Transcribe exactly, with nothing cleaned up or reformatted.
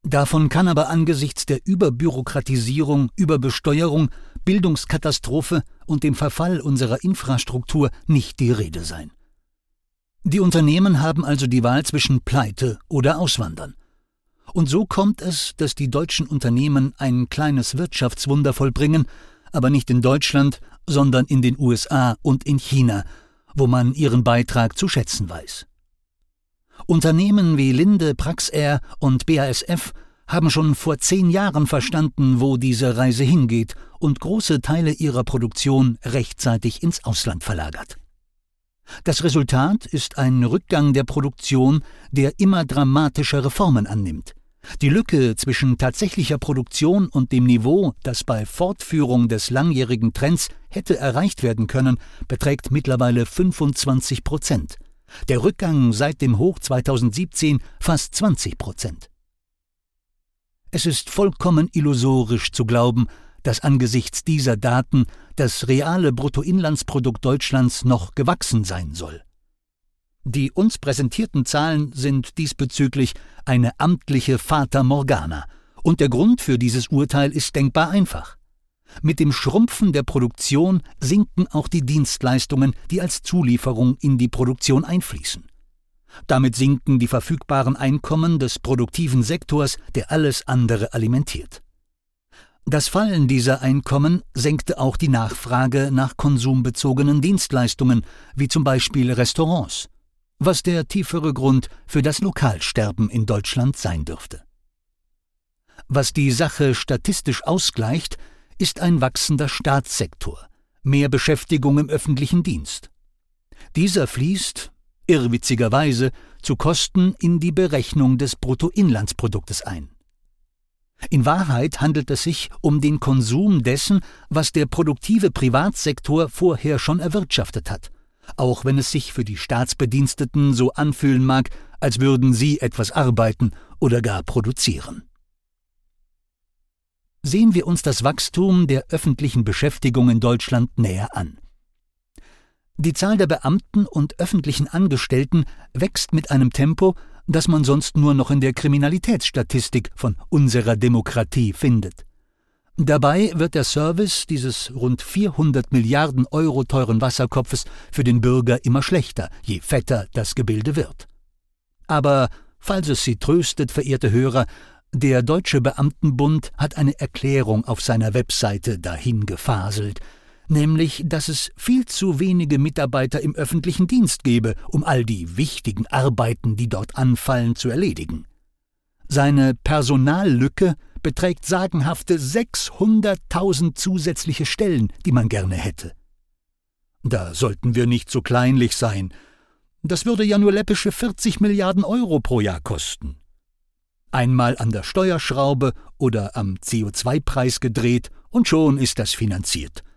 Davon kann aber angesichts der Überbürokratisierung, Überbesteuerung, Bildungskatastrophe und dem Verfall unserer Infrastruktur nicht die Rede sein. Die Unternehmen haben also die Wahl zwischen Pleite oder Auswandern. Und so kommt es, dass die deutschen Unternehmen ein kleines Wirtschaftswunder vollbringen, aber nicht in Deutschland, sondern in den U S A und in China, wo man ihren Beitrag zu schätzen weiß. Unternehmen wie Linde, Praxair und B A S F haben schon vor zehn Jahren verstanden, wo diese Reise hingeht und große Teile ihrer Produktion rechtzeitig ins Ausland verlagert. Das Resultat ist ein Rückgang der Produktion, der immer dramatischere Formen annimmt. Die Lücke zwischen tatsächlicher Produktion und dem Niveau, das bei Fortführung des langjährigen Trends hätte erreicht werden können, beträgt mittlerweile fünfundzwanzig Prozent. Der Rückgang seit dem Hoch zweitausendsiebzehn fast zwanzig Prozent. Es ist vollkommen illusorisch zu glauben, dass angesichts dieser Daten das reale Bruttoinlandsprodukt Deutschlands noch gewachsen sein soll. Die uns präsentierten Zahlen sind diesbezüglich eine amtliche Fata Morgana, und der Grund für dieses Urteil ist denkbar einfach. Mit dem Schrumpfen der Produktion sinken auch die Dienstleistungen, die als Zulieferung in die Produktion einfließen. Damit sinken die verfügbaren Einkommen des produktiven Sektors, der alles andere alimentiert. Das Fallen dieser Einkommen senkte auch die Nachfrage nach konsumbezogenen Dienstleistungen, wie zum Beispiel Restaurants, was der tiefere Grund für das Lokalsterben in Deutschland sein dürfte. Was die Sache statistisch ausgleicht, ist ein wachsender Staatssektor, mehr Beschäftigung im öffentlichen Dienst. Dieser fließt, irrwitzigerweise, zu Kosten in die Berechnung des Bruttoinlandsproduktes ein. In Wahrheit handelt es sich um den Konsum dessen, was der produktive Privatsektor vorher schon erwirtschaftet hat, auch wenn es sich für die Staatsbediensteten so anfühlen mag, als würden sie etwas arbeiten oder gar produzieren. Sehen wir uns das Wachstum der öffentlichen Beschäftigung in Deutschland näher an. Die Zahl der Beamten und öffentlichen Angestellten wächst mit einem Tempo, das man sonst nur noch in der Kriminalitätsstatistik von unserer Demokratie findet. Dabei wird der Service dieses rund vierhundert Milliarden Euro teuren Wasserkopfes für den Bürger immer schlechter, je fetter das Gebilde wird. Aber, falls es Sie tröstet, verehrte Hörer, der Deutsche Beamtenbund hat eine Erklärung auf seiner Webseite dahin gefaselt, nämlich, dass es viel zu wenige Mitarbeiter im öffentlichen Dienst gebe, um all die wichtigen Arbeiten, die dort anfallen, zu erledigen. Seine Personallücke beträgt sagenhafte sechshunderttausend zusätzliche Stellen, die man gerne hätte. Da sollten wir nicht so kleinlich sein. Das würde ja nur läppische vierzig Milliarden Euro pro Jahr kosten. Einmal an der Steuerschraube oder am C O zwei Preis gedreht und schon ist das finanziert.